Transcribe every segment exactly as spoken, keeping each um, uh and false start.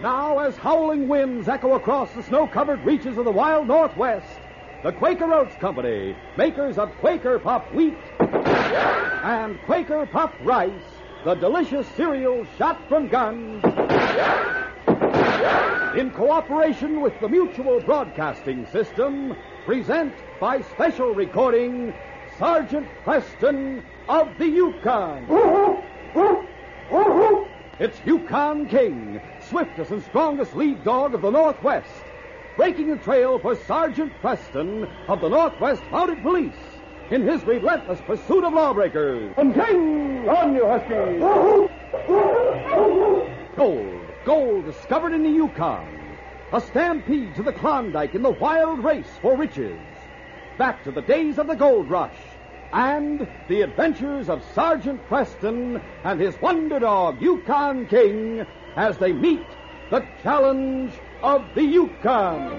Now, as howling winds echo across the snow-covered reaches of the wild Northwest, the Quaker Oats Company, makers of Quaker Puff Wheat and Quaker Puff Rice, the delicious cereal shot from guns, in cooperation with the Mutual Broadcasting System, present by special recording Sergeant Preston of the Yukon. It's Yukon King, swiftest and strongest lead dog of the Northwest, breaking the trail for Sergeant Preston of the Northwest Mounted Police in his relentless pursuit of lawbreakers. And King, on you, Husky! Gold, gold discovered in the Yukon. A stampede to the Klondike in the wild race for riches. Back to the days of the gold rush. And the adventures of Sergeant Preston and his wonder dog, Yukon King, as they meet the challenge of the Yukon.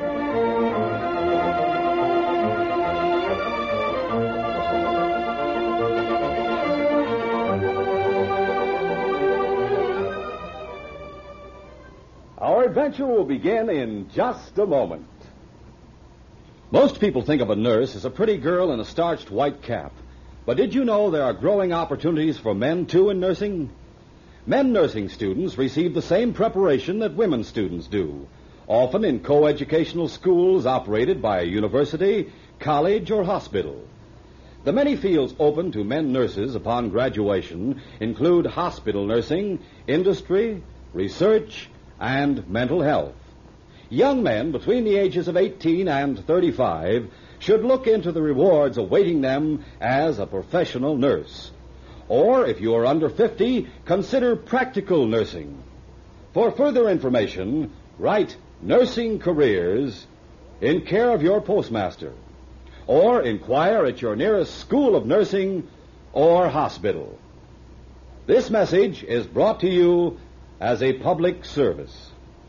Our adventure will begin in just a moment. Most people think of a nurse as a pretty girl in a starched white cap. But did you know there are growing opportunities for men, too, in nursing? Men nursing students receive the same preparation that women students do, often in co-educational schools operated by a university, college, or hospital. The many fields open to men nurses upon graduation include hospital nursing, industry, research, and mental health. Young men between the ages of eighteen and thirty-five should look into the rewards awaiting them as a professional nurse. Or, if you are under fifty, consider practical nursing. For further information, write Nursing Careers in care of your postmaster. Or inquire at your nearest school of nursing or hospital. This message is brought to you as a public service.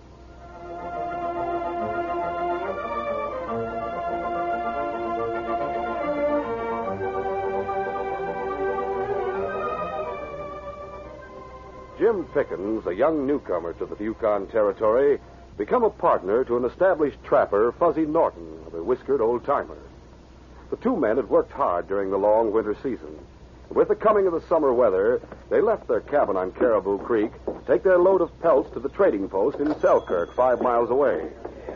Jim Pickens, a young newcomer to the Yukon Territory, become a partner to an established trapper, Fuzzy Norton, the whiskered old-timer. The two men had worked hard during the long winter season. With the coming of the summer weather, they left their cabin on Caribou Creek to take their load of pelts to the trading post in Selkirk, five miles away.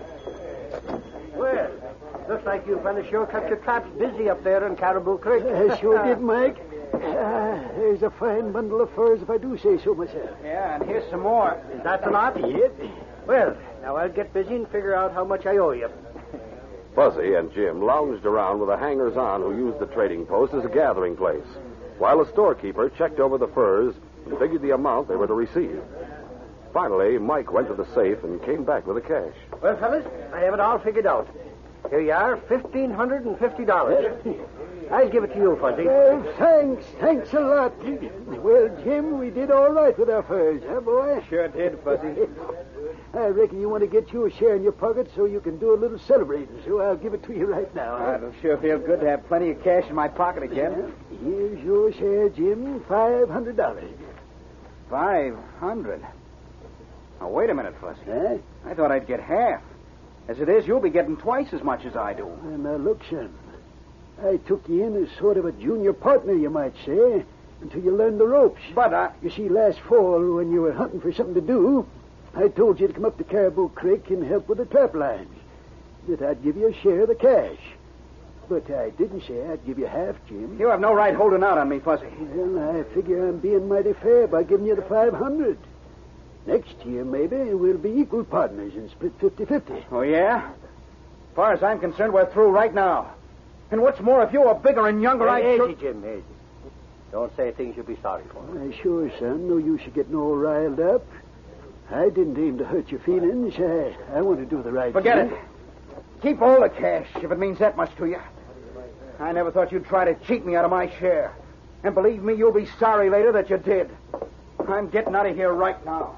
Well, looks like you fellas sure kept your traps busy up there in Caribou Creek. I sure did, Mike. Ah, there's a fine bundle of furs, if I do say so myself. Yeah, and here's some more. Is that the lot? Yep. Well, now I'll get busy and figure out how much I owe you. Fuzzy and Jim lounged around with the hangers-on who used the trading post as a gathering place, while the storekeeper checked over the furs and figured the amount they were to receive. Finally, Mike went to the safe and came back with the cash. Well, fellas, I have it all figured out. Here you are, fifteen hundred and fifty dollars. I'll give it to you, Fuzzy. Well, thanks. Thanks a lot. Well, Jim, we did all right with our furs, huh, boy? Sure did, Fuzzy. I reckon you want to get you a share in your pocket so you can do a little celebrating, so I'll give it to you right now. Huh? It'll sure feel good to have plenty of cash in my pocket again. Here's your share, Jim. Five hundred dollars. Five hundred? Now, wait a minute, Fuzzy. Huh? I thought I'd get half. As it is, you'll be getting twice as much as I do. Well, now, look, son. I took you in as sort of a junior partner, you might say, until you learned the ropes. But, uh... You see, last fall, when you were hunting for something to do, I told you to come up to Caribou Creek and help with the trap lines. That I'd give you a share of the cash. But I didn't say I'd give you half, Jim. You have no right holding out on me, Fuzzy. Well, I figure I'm being mighty fair by giving you the five hundred. Next year, maybe, we'll be equal partners and split fifty-fifty. Oh, yeah? As far as I'm concerned, we're through right now. And what's more, if you were bigger and younger, hey, I'd... Easy, Jim, easy. Don't say things you'll be sorry for. Why, sure, son. No use you getting all riled up. I didn't aim to hurt your feelings. I, I want to do the right Forget thing. it. Keep all the cash, if it means that much to you. I never thought you'd try to cheat me out of my share. And believe me, you'll be sorry later that you did. I'm getting out of here right now.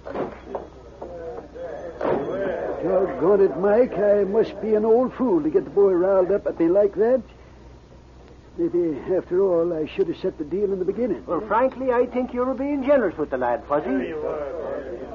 Doggone it, Mike. I must be an old fool to get the boy riled up at me like that. Maybe, after all, I should have set the deal in the beginning. Well, frankly, I think you're being generous with the lad, Fuzzy. There you are.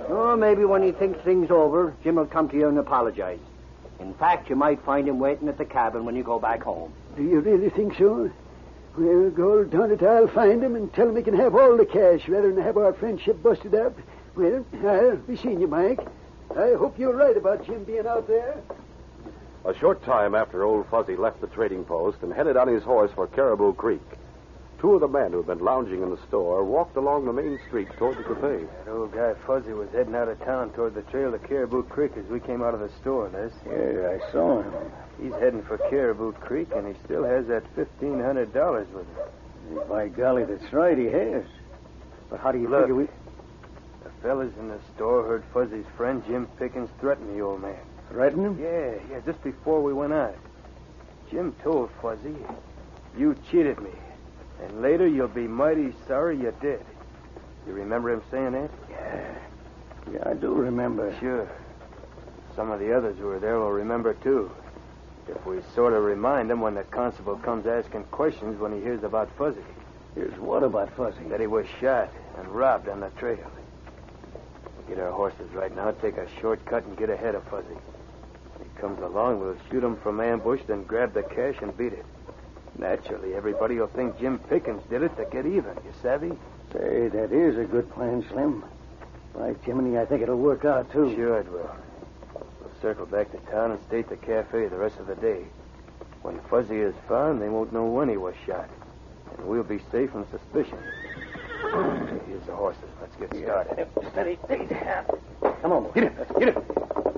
Oh, maybe when he thinks things over, Jim will come to you and apologize. In fact, you might find him waiting at the cabin when you go back home. Do you really think so? Well, doggone it, I'll find him and tell him he can have all the cash rather than have our friendship busted up. Well, I'll be seeing you, Mike. I hope you're right about Jim being out there. A short time after old Fuzzy left the trading post and headed on his horse for Caribou Creek, two of the men who had been lounging in the store walked along the main street toward the cafe. That old guy Fuzzy was heading out of town toward the trail to Caribou Creek as we came out of the store, Les. Yeah, I saw him. He's heading for Caribou Creek, and he still has that fifteen hundred dollars with him. By golly, that's right, he has. But how do you Look, figure we... The fellas in the store heard Fuzzy's friend Jim Pickens threaten the old man. Threaten him? Yeah, yeah, just before we went out. Jim told Fuzzy, you cheated me, and later you'll be mighty sorry you did. You remember him saying that? Yeah. Yeah, I do remember. Sure. Some of the others who were there will remember, too. If we sort of remind him when the constable comes asking questions when he hears about Fuzzy. Here's what about Fuzzy? That he was shot and robbed on the trail. We'll get our horses right now, take a shortcut, and get ahead of Fuzzy. If he comes along, we'll shoot him from ambush, then grab the cash and beat it. Naturally, everybody will think Jim Pickens did it to get even. You savvy? Say, that is a good plan, Slim. By Jiminy, I think it'll work out, too. Sure it will. We'll circle back to town and stay at the cafe the rest of the day. When Fuzzy is found, they won't know when he was shot. And we'll be safe from suspicion. Here's the horses. Let's get started. Yeah. Steady. Come on, boy. Get it. Let's get it.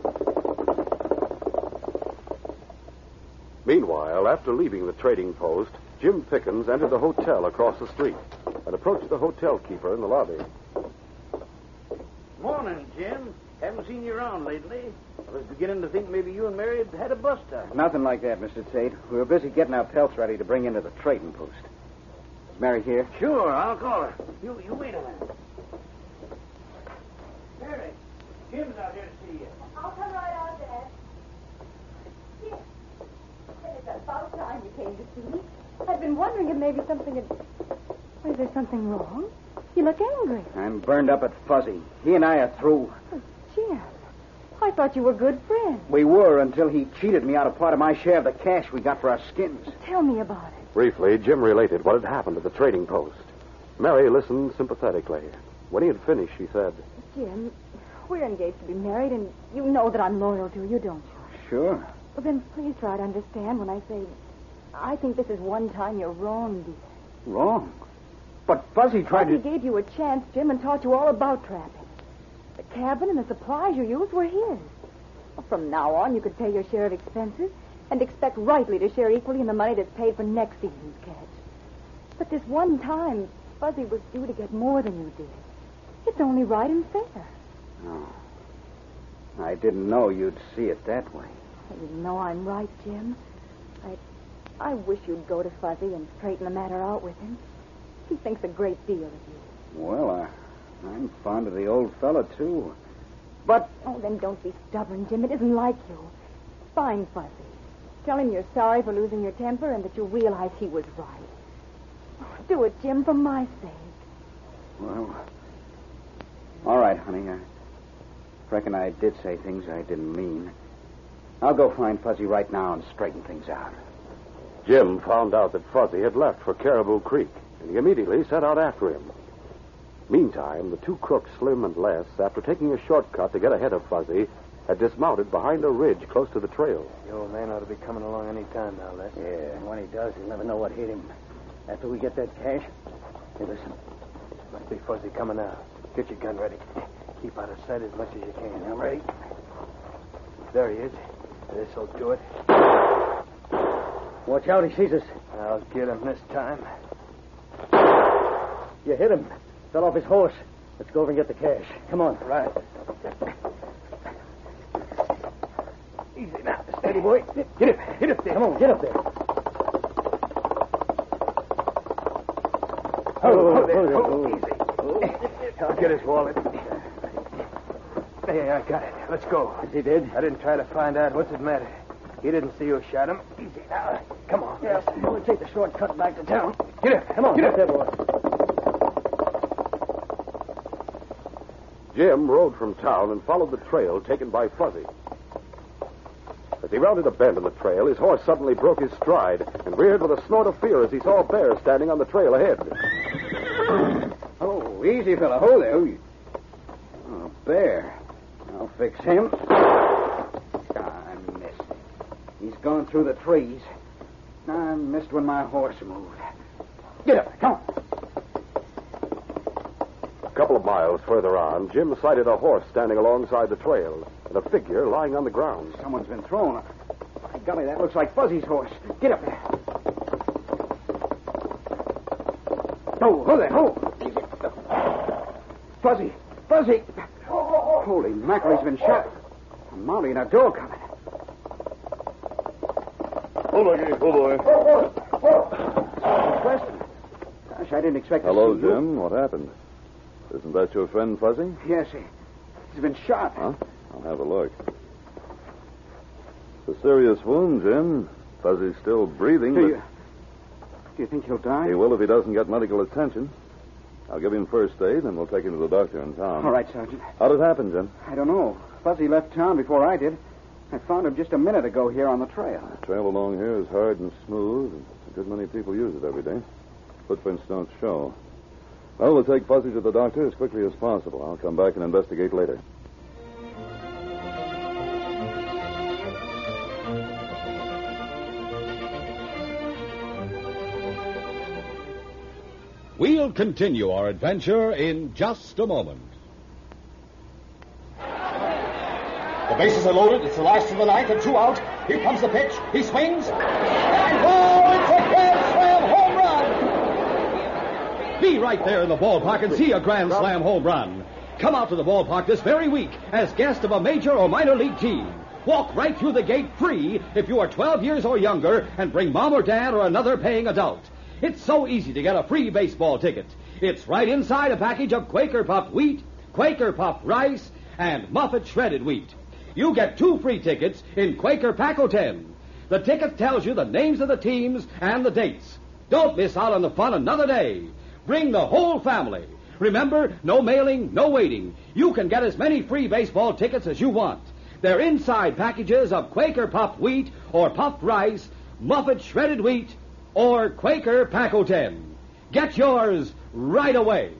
Meanwhile, after leaving the trading post, Jim Pickens entered the hotel across the street and approached the hotel keeper in the lobby. Morning, Jim. Haven't seen you around lately. I was beginning to think maybe you and Mary had had a bust-up. Nothing like that, Mister Tate. We were busy getting our pelts ready to bring into the trading post. Is Mary here? Sure, I'll call her. You you wait a minute. Mary, Jim's out here to see you. I'll come right out there. Jim, it's about time you came to see me. I've been wondering if maybe something had... Is there something wrong? You look angry. I'm burned up at Fuzzy. He and I are through. Oh, Jim, I thought you were good friends. We were until he cheated me out of part of my share of the cash we got for our skins. Tell me about it. Briefly, Jim related what had happened at the trading post. Mary listened sympathetically. When he had finished, she said, Jim, we're engaged to be married, and you know that I'm loyal to you, don't you? Sure. Well, then please try to understand when I say I think this is one time you're wrong, dear. Wrong? But Fuzzy tried Fuzzy to... gave you a chance, Jim, and taught you all about trapping. The cabin and the supplies you used were his. Well, from now on, you could pay your share of expenses and expect rightly to share equally in the money that's paid for next season's catch. But this one time, Fuzzy was due to get more than you did. It's only right and fair. Oh. I didn't know you'd see it that way. You know I'm right, Jim. I, I wish you'd go to Fuzzy and straighten the matter out with him. He thinks a great deal of you. Well, I, I'm fond of the old fella, too. But... Oh, then don't be stubborn, Jim. It isn't like you. Find Fuzzy. Tell him you're sorry for losing your temper and that you realize he was right. Oh, do it, Jim, for my sake. Well, all right, honey. I reckon I did say things I didn't mean. I'll go find Fuzzy right now and straighten things out. Jim found out that Fuzzy had left for Caribou Creek, and he immediately set out after him. Meantime, the two crooks, Slim and Les, after taking a shortcut to get ahead of Fuzzy, had dismounted behind a ridge close to the trail. The old man ought to be coming along any time now, Les. Yeah, and when he does, he'll never know what hit him. After we get that cash... Hey, listen. Must be Fuzzy coming now. Get your gun ready. Keep out of sight as much as you can. I'm ready. There he is. This'll do it. Watch out, he sees us. I'll get him this time. You hit him. Fell off his horse. Let's go over and get the cash. Come on. Right. Easy now. Steady, boy. Get up. Get up there. Come on, get up there. Oh, oh, there. Oh, easy. I'll get his wallet. Hey, I got it. Let's go. Is he dead? I didn't try to find out. What's it matter? He didn't see who shot him. Easy now. Come on. Yeah, we'll take the shortcut back to town. Get up. Come on. Get up there, boy. Jim rode from town and followed the trail taken by Fuzzy. As he rounded a bend in the trail, his horse suddenly broke his stride and reared with a snort of fear as he saw a bear standing on the trail ahead. Oh, easy, fella. Hold there. Oh, bear. I'll fix him. Ah, I missed. He's gone through the trees. I missed when my horse moved. Get up. Come on. A couple of miles further on, Jim sighted a horse standing alongside the trail and a figure lying on the ground. Someone's been thrown. By golly, that looks like Fuzzy's horse. Get up there. Oh, hold there. Hold. Fuzzy. Fuzzy. Holy mackerel, he's been shot. A Molly and a dog coming. Oh, boy. Oh, boy. Preston. Gosh, I didn't expect Hello, to see you. Jim. What happened? Isn't that your friend, Fuzzy? Yes, he, he's been shot. Huh? I'll have a look. It's a serious wound, Jim. Fuzzy's still breathing. Do but you, do you think he'll die? He will if he doesn't get medical attention. I'll give him first aid, and we'll take him to the doctor in town. All right, Sergeant. How did it happen, Jim? I don't know. Fuzzy left town before I did. I found him just a minute ago here on the trail. The trail along here is hard and smooth, and a good many people use it every day. Footprints don't show. Well, we'll take Fuzzy to the doctor as quickly as possible. I'll come back and investigate later. We'll continue our adventure in just a moment. The bases are loaded. It's the last of the ninth and two out. Here comes the pitch. He swings. And oh, it's a grand slam home run. Be right there in the ballpark and see a grand slam home run. Come out to the ballpark this very week as guest of a major or minor league team. Walk right through the gate free if you are twelve years or younger and bring mom or dad or another paying adult. It's so easy to get a free baseball ticket. It's right inside a package of Quaker Puffed wheat, Quaker Puffed rice, and Muffet shredded wheat. You get two free tickets in Quaker Pack-O ten. The ticket tells you the names of the teams and the dates. Don't miss out on the fun another day. Bring the whole family. Remember, no mailing, no waiting. You can get as many free baseball tickets as you want. They're inside packages of Quaker Puffed wheat or puffed rice, Muffet shredded wheat, or Quaker Pack-O ten. Get yours right away.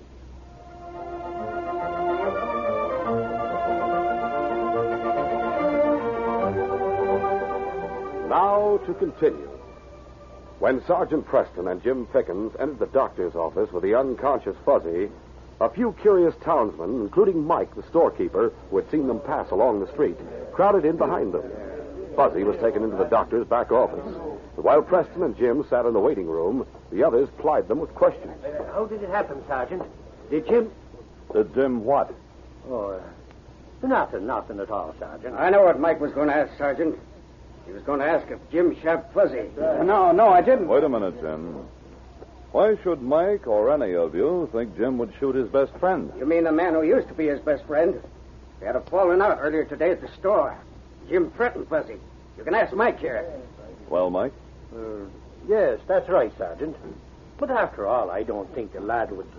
Now to continue. When Sergeant Preston and Jim Pickens entered the doctor's office with the unconscious Fuzzy, a few curious townsmen, including Mike, the storekeeper, who had seen them pass along the street, crowded in behind them. Fuzzy was taken into the doctor's back office. But while Preston and Jim sat in the waiting room, the others plied them with questions. How did it happen, Sergeant? Did Jim... Did Jim what? Oh, uh, nothing, nothing at all, Sergeant. I know what Mike was going to ask, Sergeant. He was going to ask if Jim shot Fuzzy. Uh, no, no, I didn't. Wait a minute, Jim. Why should Mike or any of you think Jim would shoot his best friend? You mean the man who used to be his best friend? They had a falling out earlier today at the store. Jim threatened Fuzzy. You can ask Mike here. Well, Mike? Uh, yes, that's right, Sergeant. But after all, I don't think the lad would...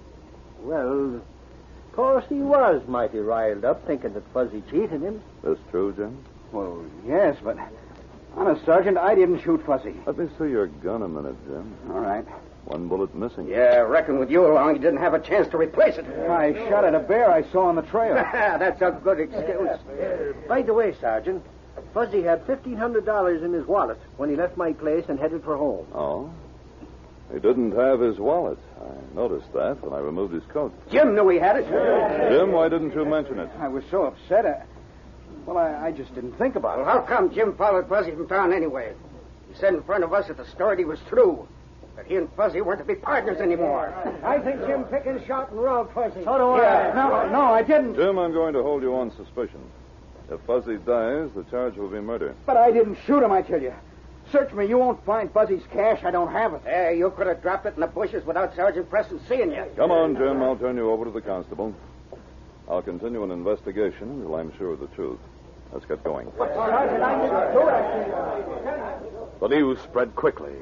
Well, of course he was mighty riled up thinking that Fuzzy cheated him. That's true, Jim? Well, yes, but... Honest, Sergeant, I didn't shoot Fuzzy. Let me see your gun a minute, Jim. All right. One bullet missing. Yeah, I reckon with you along, you didn't have a chance to replace it. I shot at a bear I saw on the trail. That's a good excuse. By the way, Sergeant, Fuzzy had fifteen hundred dollars in his wallet when he left my place and headed for home. Oh? He didn't have his wallet. I noticed that when I removed his coat. Jim knew he had it. Jim, why didn't you mention it? I was so upset. I... Well, I, I just didn't think about it. Well, how come Jim followed Fuzzy from town anyway? He said in front of us at the store he was through. That he and Fuzzy weren't to be partners anymore. I think Jim Pickens shot and robbed Fuzzy. So do I. No, no, I didn't. Jim, I'm going to hold you on suspicion. If Fuzzy dies, the charge will be murder. But I didn't shoot him, I tell you. Search me. You won't find Fuzzy's cash. I don't have it. Hey, you could have dropped it in the bushes without Sergeant Preston seeing you. Come on, Jim. I'll turn you over to the constable. I'll continue an investigation until I'm sure of the truth. Let's get going. The news spread quickly. The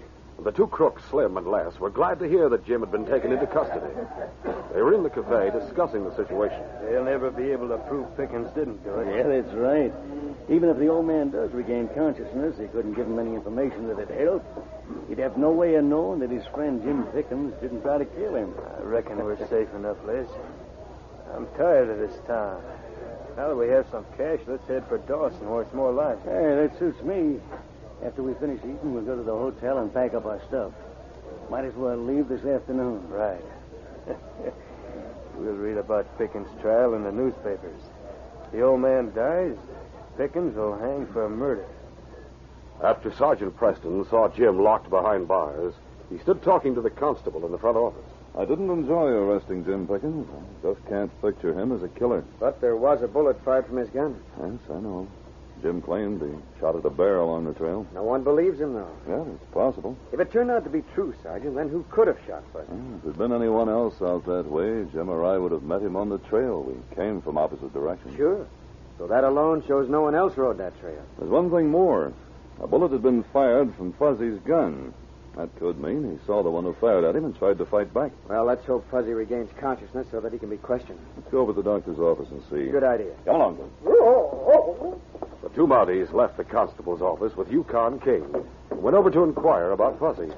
The two crooks, Slim and Les, were glad to hear that Jim had been taken into custody. They were in the cafe discussing the situation. They'll never be able to prove Pickens didn't do it. Yeah, that's right. Even if the old man does regain consciousness, they couldn't give him any information that'd help. He'd have no way of knowing that his friend Jim Pickens didn't try to kill him. I reckon we're safe enough, Les. I'm tired of this town. Now that we have some cash, let's head for Dawson, where it's more life. Hey, that suits me. After we finish eating, we'll go to the hotel and pack up our stuff. Might as well leave this afternoon. Right. We'll read about Pickens' trial in the newspapers. The old man dies, Pickens will hang for murder. After Sergeant Preston saw Jim locked behind bars, he stood talking to the constable in the front office. I didn't enjoy arresting Jim Pickens. I just can't picture him as a killer. But there was a bullet fired from his gun. Yes, I know. Jim claimed he shot at a bear along the trail. No one believes him, though. Yeah, it's possible. If it turned out to be true, Sergeant, then who could have shot Fuzzy? Well, if there'd been anyone else out that way, Jim or I would have met him on the trail. We came from opposite directions. Sure. So that alone shows no one else rode that trail. There's one thing more. A bullet had been fired from Fuzzy's gun. That could mean he saw the one who fired at him and tried to fight back. Well, let's hope Fuzzy regains consciousness so that he can be questioned. Let's go over to the doctor's office and see. Good idea. Come along, then. The two Mounties left the constable's office with Yukon King and went over to inquire about Fuzzy.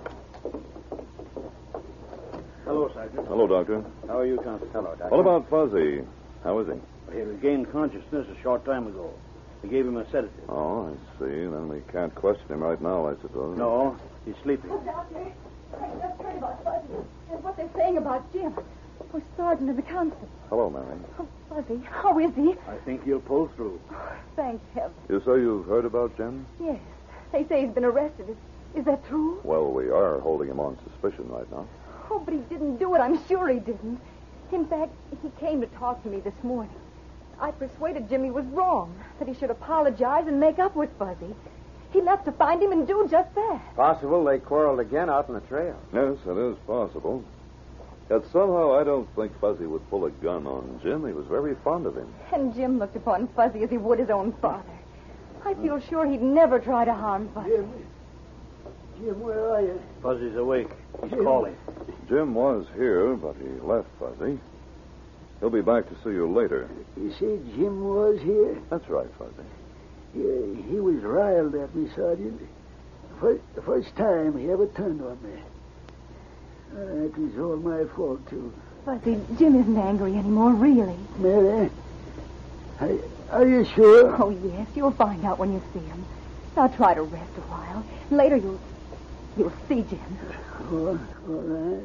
Hello, Sergeant. Hello, Doctor. How are you, Constable? Hello, Doctor. What about Fuzzy? How is he? He regained consciousness a short time ago. We gave him a sedative. Oh, I see. Then we can't question him right now, I suppose. No, he's sleeping. Oh, Doctor, I just heard about Fuzzy and what they're saying about Jim. Oh, Sergeant and the constable. Hello, Mary. Oh, Fuzzy, how is he? I think he'll pull through. Thank heaven. You say you've heard about Jim? Yes. They say he's been arrested. Is, is that true? Well, we are holding him on suspicion right now. Oh, but he didn't do it. I'm sure he didn't. In fact, he came to talk to me this morning. I persuaded Jimmy was wrong, that he should apologize and make up with Fuzzy. He left to find him and do just that. Possible they quarreled again out on the trail. Yes, it is possible. Yet somehow I don't think Fuzzy would pull a gun on Jim. He was very fond of him. And Jim looked upon Fuzzy as he would his own father. I feel sure he'd never try to harm Fuzzy. Jim. Jim, where are you? Fuzzy's awake. He's Jim. calling. Jim was here, but he left Fuzzy. He'll be back to see you later. You say Jim was here? That's right, Fuzzy. Yeah, he was riled at me, Sergeant. First, the first time he ever turned on me. Uh, it was all my fault, too. Fuzzy, Jim isn't angry anymore, really. Mary, are, are you sure? Oh, yes. You'll find out when you see him. Now try to rest a while. Later you'll... you'll see Jim. Oh, all right.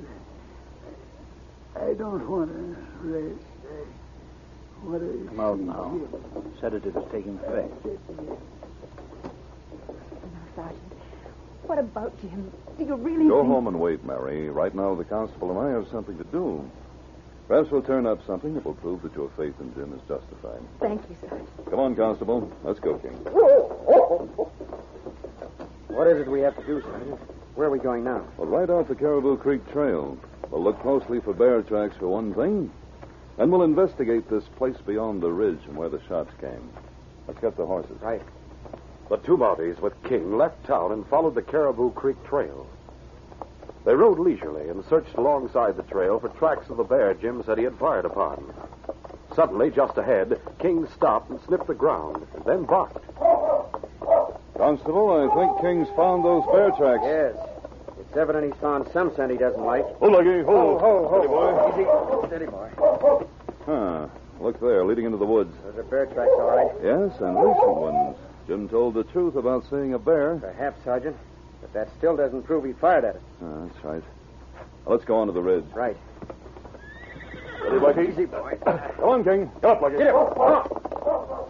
I don't want to rest. I want to... Come out now. Sedative is taking effect. Now, Sergeant, what about Jim? Do you really Go think... home and wait, Mary. Right now, the constable and I have something to do. Perhaps we'll turn up something that will prove that your faith in Jim is justified. Thank you, Sergeant. Come on, Constable. Let's go, King. What is it we have to do, Sergeant? Where are we going now? Well, right off the Caribou Creek Trail. We'll look closely for bear tracks for one thing. And we'll investigate this place beyond the ridge and where the shots came. Let's get the horses. Right. The two Mounties with King left town and followed the Caribou Creek Trail. They rode leisurely and searched alongside the trail for tracks of the bear Jim said he had fired upon. Suddenly, just ahead, King stopped and sniffed the ground, and then barked. Constable, I think King's found those bear tracks. Yes. It's evident he's found some scent he doesn't like. Hold, Lucky. Hold. Ho, ho, ho. Steady, boy. Easy. Steady, boy. Huh. Look there, leading into the woods. Those are bear tracks, all right. Yes, and recent ones. Jim told the truth about seeing a bear. Perhaps, Sergeant. But that still doesn't prove he fired at it. Oh, that's right. Well, let's go on to the ridge. Right. Ready, Lucky? Easy, boy. Come on, King. Get up, Lucky. Get him. Come on.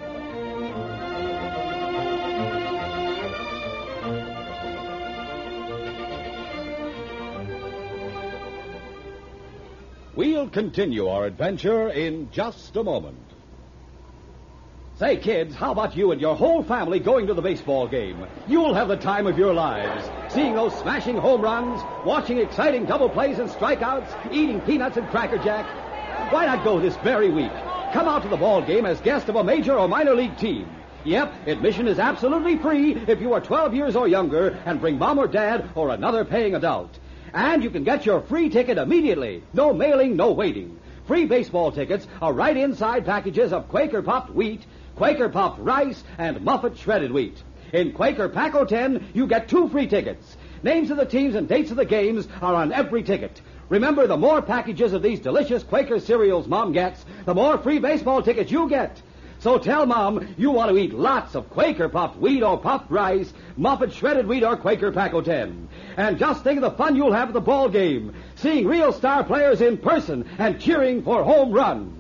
We'll continue our adventure in just a moment. Say, kids, how about you and your whole family going to the baseball game? You'll have the time of your lives. Seeing those smashing home runs, watching exciting double plays and strikeouts, eating peanuts and Cracker Jack. Why not go this very week? Come out to the ball game as guest of a major or minor league team. Yep, admission is absolutely free if you are twelve years or younger and bring mom or dad or another paying adult. And you can get your free ticket immediately. No mailing, no waiting. Free baseball tickets are right inside packages of Quaker Puffed wheat, Quaker Puffed rice, and Muffet shredded wheat. In Quaker Pack-O ten, you get two free tickets. Names of the teams and dates of the games are on every ticket. Remember, the more packages of these delicious Quaker cereals Mom gets, the more free baseball tickets you get. So tell Mom you want to eat lots of Quaker Puffed wheat or puffed rice, Muffet shredded wheat or Quaker Pack-O ten. And just think of the fun you'll have at the ball game, seeing real star players in person and cheering for home runs.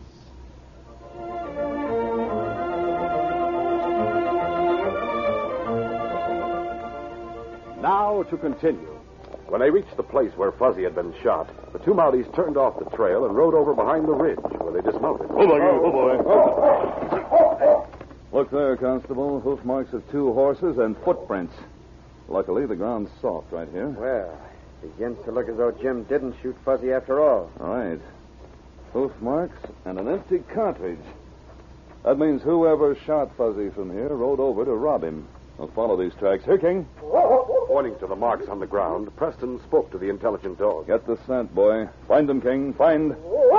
Now to continue. When they reached the place where Fuzzy had been shot, the two Mounties turned off the trail and rode over behind the ridge where they dismounted. Oh, boy, oh, boy. Look there, Constable. Hoof marks of two horses and footprints. Luckily, the ground's soft right here. Well, it begins to look as though Jim didn't shoot Fuzzy after all. Right. Hoof marks and an empty cartridge. That means whoever shot Fuzzy from here rode over to rob him. I'll follow these tracks. Here, King. Pointing to the marks on the ground, Preston spoke to the intelligent dog. Get the scent, boy. Find them, King. Find.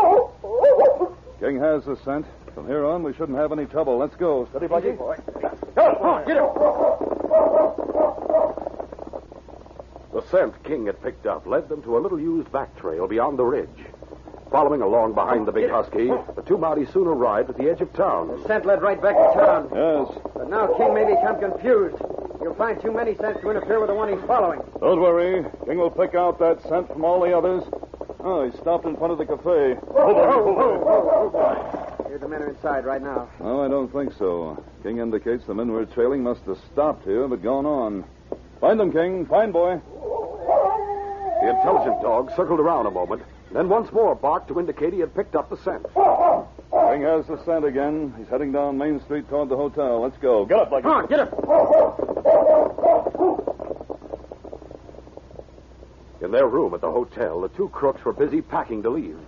King has the scent. From here on, we shouldn't have any trouble. Let's go. Steady, Blackie. Boy. Come on, get him. The scent King had picked up led them to a little used back trail beyond the ridge. Following along behind the big husky, the two Mounties soon arrived at the edge of town. The scent led right back to town. Yes. But now King may become confused. He'll find too many scents to interfere with the one he's following. Don't worry. King will pick out that scent from all the others. Oh, he stopped in front of the cafe. Oh, oh, oh, oh, oh. Here the men are inside right now. No, I don't think so. King indicates the men we're trailing must have stopped here but gone on. Find them, King. Find, boy. The intelligent dog circled around a moment, then once more barked to indicate he had picked up the scent. King has the scent again. He's heading down Main Street toward the hotel. Let's go. Get up, Blackie. Come on, get him. In their room at the hotel, the two crooks were busy packing to leave.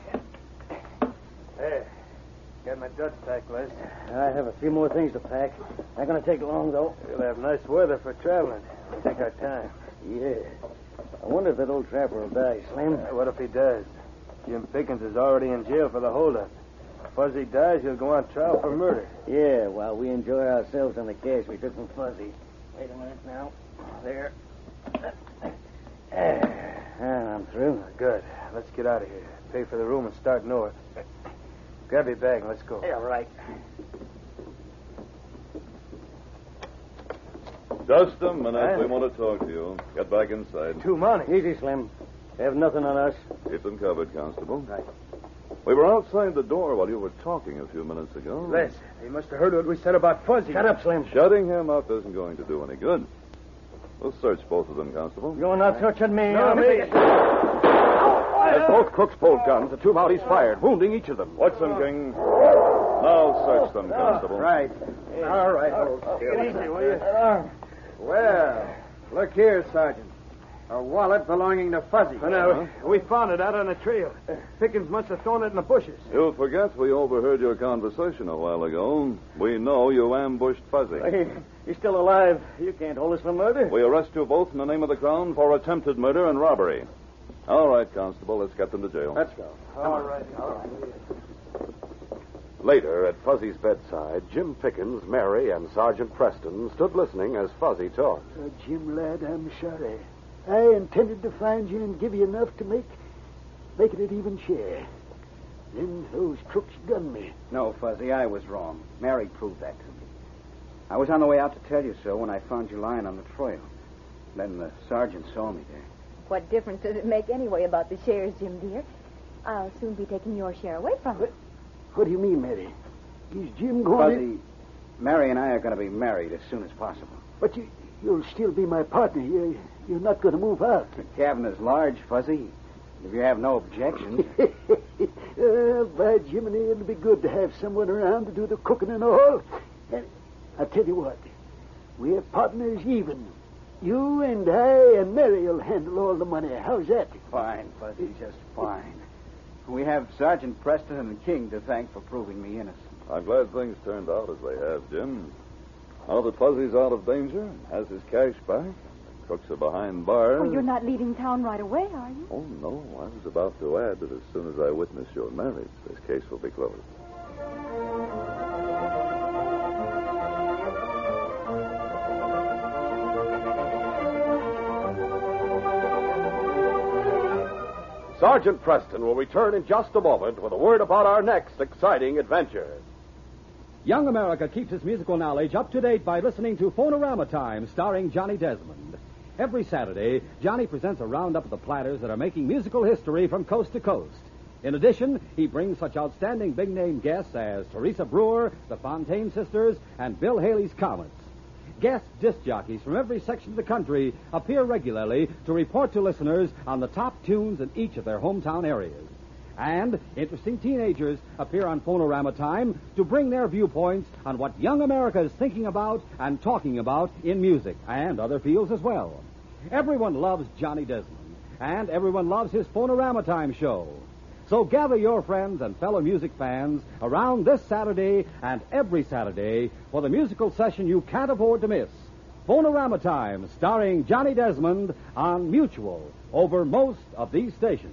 There. Got my duds packed, Les. I have a few more things to pack. Not going to take long, though. We'll have nice weather for traveling. We'll take our time. Yeah. I wonder if that old trapper will die, Slim. Uh, what if he does? Jim Pickens is already in jail for the holdup. If Fuzzy dies, he'll go on trial for murder. Yeah, while we enjoy ourselves on the cash we took from Fuzzy. Wait a minute now. There. Ah, I'm through. Good. Let's get out of here. Pay for the room and start north. Grab your bag and let's go. Yeah, right. Just a minute. Huh? We want to talk to you. Get back inside. Two money. Easy, Slim. They have nothing on us. Keep them covered, Constable. Right. We were outside the door while you were talking a few minutes ago. Les, they must have heard what we said about Fuzzy. Shut up, Slim. Shutting him up isn't going to do any good. We'll search both of them, Constable. You're not searching me. No, me. As both crooks pulled guns, the two Mounties fired, wounding each of them. Watch them, King. Now search them, Constable. Right. All right. Take it easy, will you? Well, look here, Sergeant. A wallet belonging to Fuzzy. Oh, no, we found it out on the trail. Pickens must have thrown it in the bushes. You forget we overheard your conversation a while ago. We know you ambushed Fuzzy. Hey, he's still alive. You can't hold us for murder. We arrest you both in the name of the Crown for attempted murder and robbery. All right, Constable, let's get them to jail. Let's go. All right, all right. Later, at Fuzzy's bedside, Jim Pickens, Mary, and Sergeant Preston stood listening as Fuzzy talked. Uh, Jim, lad, I'm sorry. I intended to find you and give you enough to make make it an even share. Then those crooks gunned me. No, Fuzzy, I was wrong. Mary proved that to me. I was on the way out to tell you so when I found you lying on the trail. Then the sergeant saw me there. What difference does it make anyway about the shares, Jim, dear? I'll soon be taking your share away from it. What do you mean, Mary? Is Jim going Fuzzy, to... Mary and I are going to be married as soon as possible. But you, you'll still be my partner. You, you're not going to move out. The cabin is large, Fuzzy. If you have no objections. uh, by Jiminy, it'll be good to have someone around to do the cooking and all. And I'll tell you what. We're partners even. You and I and Mary will handle all the money. How's that? Fine, Fuzzy, just fine. We have Sergeant Preston and King to thank for proving me innocent. I'm glad things turned out as they have, Jim. Now that Fuzzy's out of danger and has his cash back, and the crooks are behind bars. Oh, you're not leaving town right away, are you? Oh, no. I was about to add that as soon as I witness your marriage, this case will be closed. Sergeant Preston will return in just a moment with a word about our next exciting adventure. Young America keeps its musical knowledge up to date by listening to Phonorama Time, starring Johnny Desmond. Every Saturday, Johnny presents a roundup of the platters that are making musical history from coast to coast. In addition, he brings such outstanding big-name guests as Teresa Brewer, the Fontaine Sisters, and Bill Haley's Comets. Guest disc jockeys from every section of the country appear regularly to report to listeners on the top tunes in each of their hometown areas. And interesting teenagers appear on Phonorama Time to bring their viewpoints on what young America is thinking about and talking about in music and other fields as well. Everyone loves Johnny Desmond, and everyone loves his Phonorama Time show. So gather your friends and fellow music fans around this Saturday and every Saturday for the musical session you can't afford to miss. Phonorama Time, starring Johnny Desmond on Mutual over most of these stations.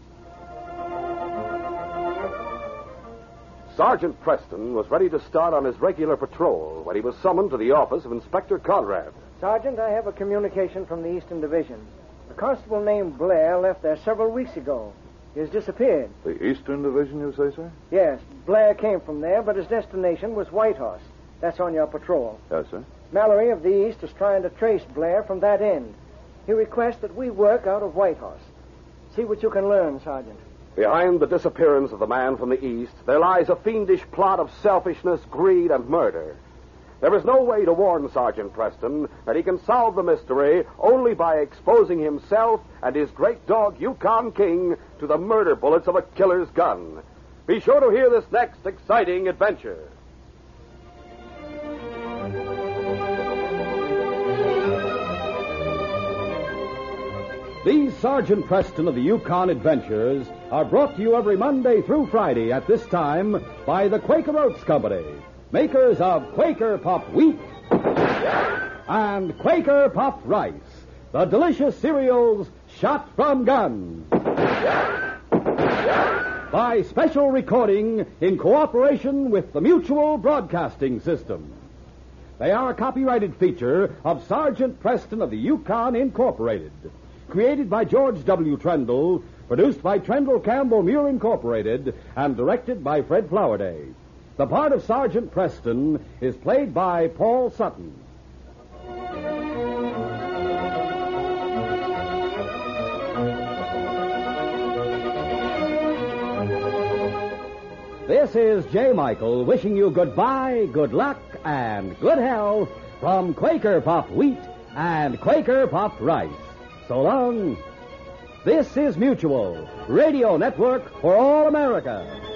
Sergeant Preston was ready to start on his regular patrol when he was summoned to the office of Inspector Conrad. Sergeant, I have a communication from the Eastern Division. A constable named Blair left there several weeks ago. He has disappeared. The Eastern Division, you say, sir? Yes, Blair came from there, but his destination was Whitehorse. That's on your patrol. Yes, sir. Mallory of the East is trying to trace Blair from that end. He requests that we work out of Whitehorse. See what you can learn, Sergeant. Behind the disappearance of the man from the East, there lies a fiendish plot of selfishness, greed, and murder. There is no way to warn Sergeant Preston that he can solve the mystery only by exposing himself and his great dog, Yukon King, to the murder bullets of a killer's gun. Be sure to hear this next exciting adventure. These Sergeant Preston of the Yukon Adventures are brought to you every Monday through Friday at this time by the Quaker Oats Company, makers of Quaker Puffed Wheat and Quaker Puffed Rice, the delicious cereals shot from guns. By special recording in cooperation with the Mutual Broadcasting System. They are a copyrighted feature of Sergeant Preston of the Yukon Incorporated. Created by George W. Trendle, produced by Trendle Campbell Muir Incorporated, and directed by Fred Flowerday. The part of Sergeant Preston is played by Paul Sutton. This is J. Michael wishing you goodbye, good luck, and good health from Quaker Puffed Wheat and Quaker Puffed Rice. So long. This is Mutual, Radio Network for all America.